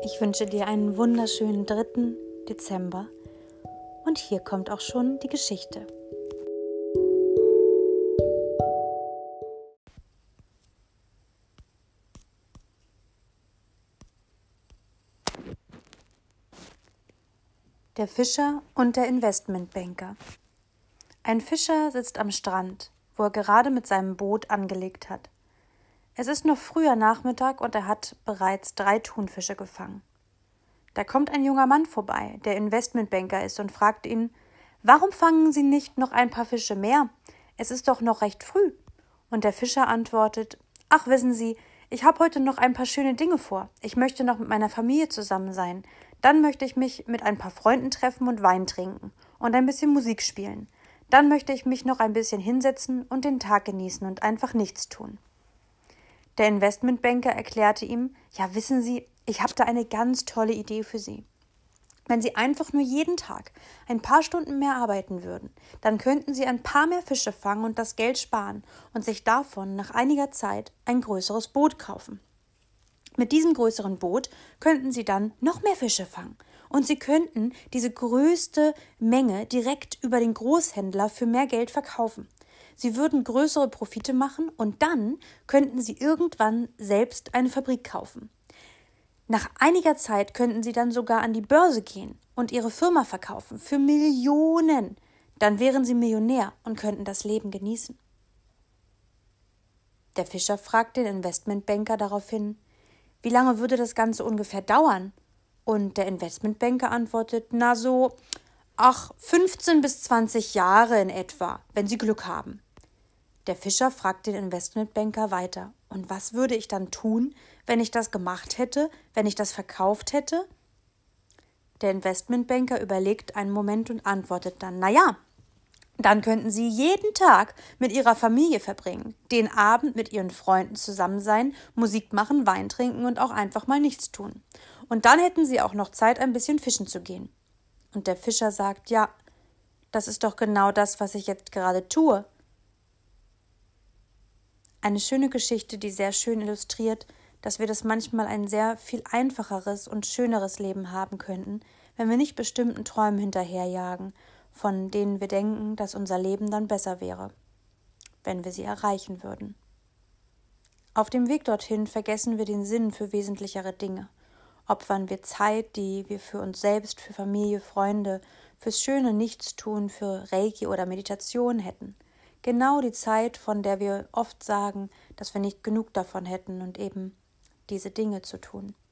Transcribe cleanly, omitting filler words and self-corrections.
Ich wünsche dir einen wunderschönen 3. Dezember und hier kommt auch schon die Geschichte. Der Fischer und der Investmentbanker. Ein Fischer sitzt am Strand, wo er gerade mit seinem Boot angelegt hat. Es ist noch früher Nachmittag und er hat bereits 3 Thunfische gefangen. Da kommt ein junger Mann vorbei, der Investmentbanker ist, und fragt ihn: »Warum fangen Sie nicht noch ein paar Fische mehr? Es ist doch noch recht früh.« Und der Fischer antwortet: »Ach, wissen Sie, ich habe heute noch ein paar schöne Dinge vor. Ich möchte noch mit meiner Familie zusammen sein. Dann möchte ich mich mit ein paar Freunden treffen und Wein trinken und ein bisschen Musik spielen. Dann möchte ich mich noch ein bisschen hinsetzen und den Tag genießen und einfach nichts tun.« Der Investmentbanker erklärte ihm: »Ja, wissen Sie, ich habe da eine ganz tolle Idee für Sie. Wenn Sie einfach nur jeden Tag ein paar Stunden mehr arbeiten würden, dann könnten Sie ein paar mehr Fische fangen und das Geld sparen und sich davon nach einiger Zeit ein größeres Boot kaufen. Mit diesem größeren Boot könnten Sie dann noch mehr Fische fangen und Sie könnten diese größte Menge direkt über den Großhändler für mehr Geld verkaufen. Sie würden größere Profite machen und dann könnten Sie irgendwann selbst eine Fabrik kaufen. Nach einiger Zeit könnten Sie dann sogar an die Börse gehen und Ihre Firma verkaufen für Millionen. Dann wären Sie Millionär und könnten das Leben genießen.« Der Fischer fragt den Investmentbanker daraufhin: »Wie lange würde das Ganze ungefähr dauern?« Und der Investmentbanker antwortet: »Na so, 15 bis 20 Jahre in etwa, wenn Sie Glück haben.« Der Fischer fragt den Investmentbanker weiter: »Und was würde ich dann tun, wenn ich das gemacht hätte, wenn ich das verkauft hätte?« Der Investmentbanker überlegt einen Moment und antwortet dann: »Na ja, dann könnten Sie jeden Tag mit Ihrer Familie verbringen, den Abend mit Ihren Freunden zusammen sein, Musik machen, Wein trinken und auch einfach mal nichts tun. Und dann hätten Sie auch noch Zeit, ein bisschen fischen zu gehen.« Und der Fischer sagt: »Ja, das ist doch genau das, was ich jetzt gerade tue.« Eine schöne Geschichte, die sehr schön illustriert, dass wir das manchmal ein sehr viel einfacheres und schöneres Leben haben könnten, wenn wir nicht bestimmten Träumen hinterherjagen, von denen wir denken, dass unser Leben dann besser wäre, wenn wir sie erreichen würden. Auf dem Weg dorthin vergessen wir den Sinn für wesentlichere Dinge. Opfern wir Zeit, die wir für uns selbst, für Familie, Freunde, fürs schöne Nichtstun, für Reiki oder Meditation hätten. Genau die Zeit, von der wir oft sagen, dass wir nicht genug davon hätten und eben diese Dinge zu tun.